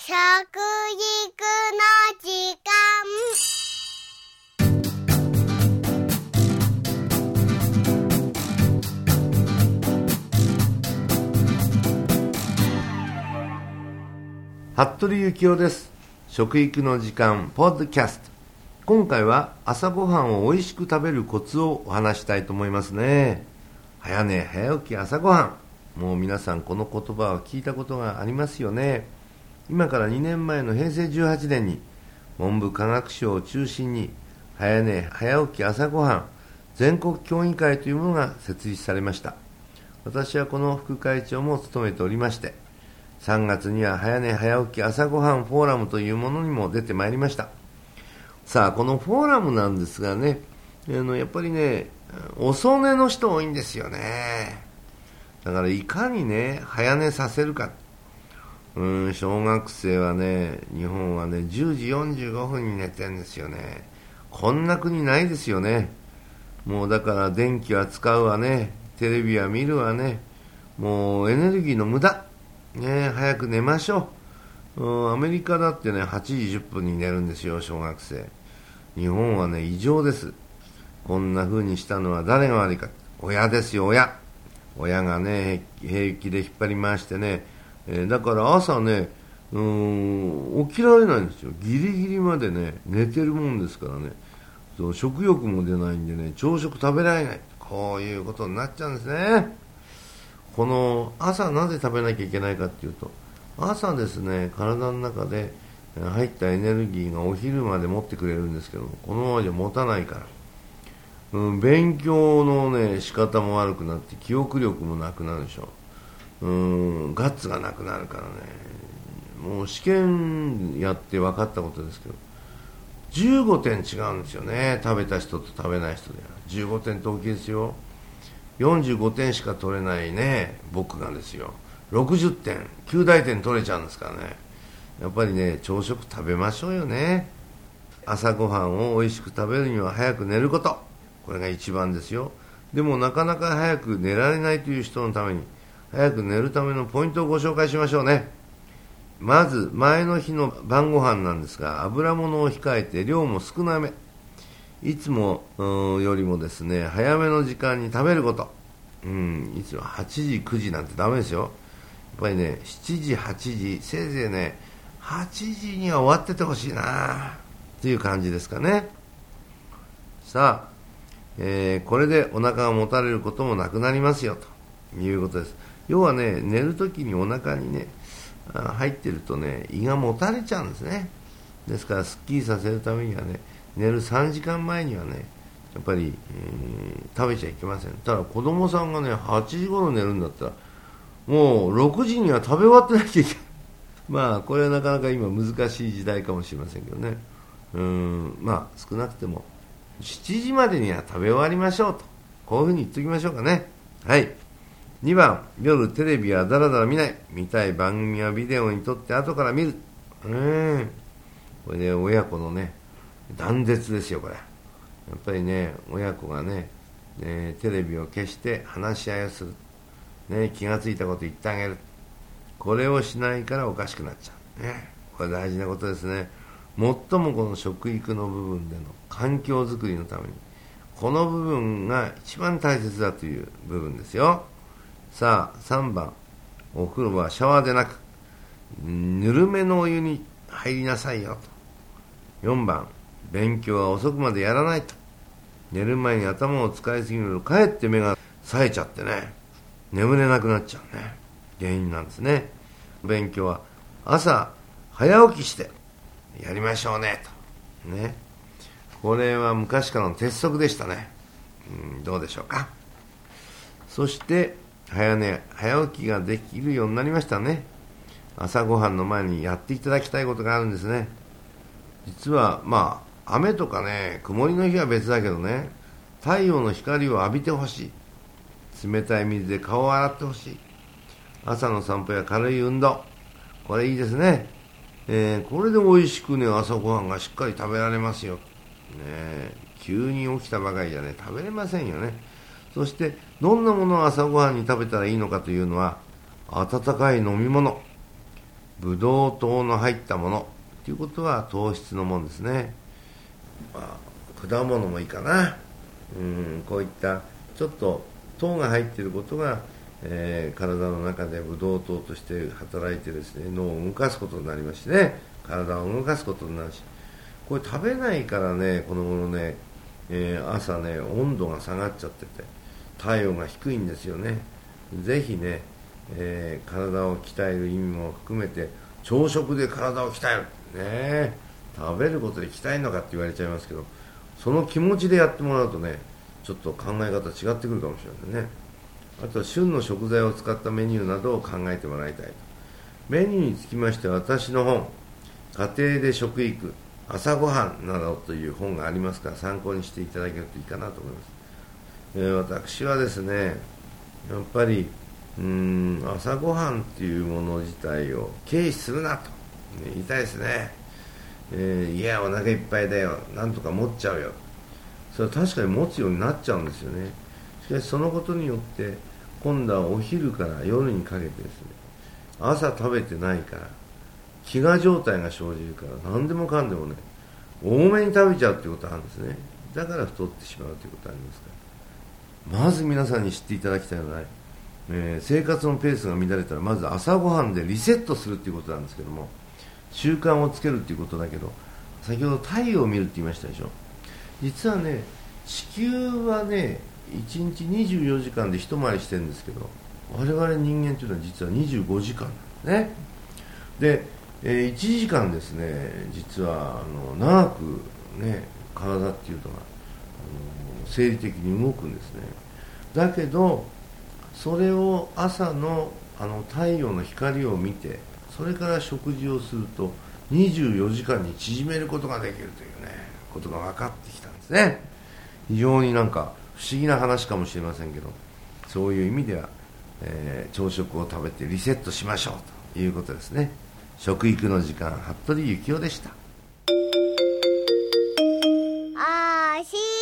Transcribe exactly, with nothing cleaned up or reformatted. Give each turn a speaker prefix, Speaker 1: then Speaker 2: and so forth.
Speaker 1: 食育の時間。
Speaker 2: 服部幸男です。食育の時間ポッドキャスト。今回は朝ごはんを美味しく食べるコツをお話したいと思いますね。早寝早起き朝ごはん、もう皆さんこの言葉を聞いたことがありますよね。今からにねんまえのへいせいじゅうはちねんに文部科学省を中心に早寝早起き朝ごはん全国協議会というものが設立されました。私はこの副会長も務めておりまして、さんがつには早寝早起き朝ごはんフォーラムというものにも出てまいりました。さあ、このフォーラムなんですがね、あのやっぱりね、遅寝の人多いんですよね。だからいかにね早寝させるか。うん、小学生はね、日本はねじゅうじよんじゅうごふんに寝てるんですよね。こんな国ないですよね。もうだから電気は使うわね、テレビは見るわね、もうエネルギーの無駄ね。早く寝ましょう。うん、アメリカだってねはちじじゅっぷんに寝るんですよ、小学生。日本はね異常です。こんな風にしたのは誰が悪いか。親ですよ、親親がね平気で引っ張り回してね、えー、だから朝ね、うーん起きられないんですよ。ギリギリまでね寝てるもんですからね。そう食欲も出ないんでね、朝食食べられない、こういうことになっちゃうんですね。この朝なぜ食べなきゃいけないかっていうと、朝ですね体の中で入ったエネルギーがお昼まで持ってくれるんですけども、このままじゃ持たないから、うん、勉強のね仕方も悪くなって記憶力もなくなるでしょ。うん、ガッツがなくなるからね。もう試験やって分かったことですけど、じゅうごてん違うんですよね、食べた人と食べない人では。じゅうごてんって大きいですよ。よんじゅうごてんしか取れないね僕がですよ、ろくじゅってんきゅう大点取れちゃうんですからね。やっぱりね朝食食べましょうよね。朝ごはんを美味しく食べるには早く寝ること、これが一番ですよ。でもなかなか早く寝られないという人のために、早く寝るためのポイントをご紹介しましょうね。まず前の日の晩ご飯なんですが、油物を控えて量も少なめ、いつもよりもですね早めの時間に食べること。うん、いつもはちじくじなんてダメですよ。やっぱりねしちじはちじ、せいぜいねはちじには終わっててほしいなという感じですかね。さあ、えー、これでお腹がもたれることもなくなりますよということです。要はね、寝るときにお腹にね入ってるとね胃がもたれちゃうんですね。ですからすっきりさせるためにはね、寝るさんじかんまえにはねやっぱり、えー、食べちゃいけません。ただ子供さんがねはちじ頃寝るんだったら、もうろくじには食べ終わってなきゃいけない。まあこれはなかなか今難しい時代かもしれませんけどね。うーんまあ少なくてもしちじまでには食べ終わりましょうと、こういうふうに言っておきましょうかね。はい。にばん、夜テレビはだらだら見ない。見たい番組はビデオに撮って後から見る。うーんこれで親子のね断絶ですよこれ。やっぱりね親子がね、ねテレビを消して話し合いをする、ね、気がついたこと言ってあげる。これをしないからおかしくなっちゃう、ね、これ大事なことですね。最もこの食育の部分での環境づくりのためにこの部分が一番大切だという部分ですよ。さあさんばん、お風呂はシャワーでなくぬるめのお湯に入りなさいよと。よんばん、勉強は遅くまでやらないと。寝る前に頭を使いすぎるとかえって目が冴えちゃってね眠れなくなっちゃうね原因なんですね。勉強は朝早起きしてやりましょうねとね。これは昔からの鉄則でしたね。うん、どうでしょうか。そして早寝早起きができるようになりましたね。朝ごはんの前にやっていただきたいことがあるんですね。実はまあ雨とかね曇りの日は別だけどね、太陽の光を浴びてほしい。冷たい水で顔を洗ってほしい。朝の散歩や軽い運動、これいいですね。えー、これで美味しくね朝ごはんがしっかり食べられますよ、ね、急に起きたばかりじゃね食べれませんよね。そしてどんなものを朝ごはんに食べたらいいのかというのは、温かい飲み物、 ブドウ糖の入ったものということは糖質のものですね。まあ、果物もいいかな。うんこういったちょっと糖が入っていることが、えー、体の中でブドウ糖として働いてですね、脳を動かすことになりましてね、体を動かすことになるし、これ食べないからね、この頃ね、えー、朝ね温度が下がっちゃってて体温が低いんですよね。ぜひね、えー、体を鍛える意味も含めて朝食で体を鍛えるね、食べることで鍛えるのかって言われちゃいますけど、その気持ちでやってもらうとね、ちょっと考え方違ってくるかもしれませんね。あとは旬の食材を使ったメニューなどを考えてもらいたいと。メニューにつきましては私の本、家庭で食育朝ごはんなどという本がありますから、参考にしていただけるといいかなと思います。えー、私はですね、やっぱりうーん朝ごはんっていうもの自体を軽視するなと、ね、言いたいですね。えー、いやお腹いっぱいだよ、なんとか持っちゃうよ、それは確かに持つようになっちゃうんですよね。しかしそのことによって今度はお昼から夜にかけてですね、朝食べてないから飢餓状態が生じるから、何でもかんでもね多めに食べちゃうっていうことがあるんですね。だから太ってしまうということがありますから、まず皆さんに知っていただきたいのは、えー、生活のペースが乱れたらまず朝ごはんでリセットするっていうことなんですけども、習慣をつけるっていうことだけど、先ほど太陽を見るって言いましたでしょ。実はね、地球はねいちにちにじゅうよじかんで一回りしてるんですけど、我々人間というのは実はにじゅうごじかんなんですね。で、えー、いちじかんですね、実はあの長くね体っていうのが、あの生理的に動くんですね。だけどそれを朝のあの太陽の光を見て、それから食事をするとにじゅうよじかんに縮めることができるというねことが分かってきたんですね。非常になんか不思議な話かもしれませんけど、そういう意味では、えー、朝食を食べてリセットしましょうということですね。食育の時間、服部幸男でした。
Speaker 1: あーし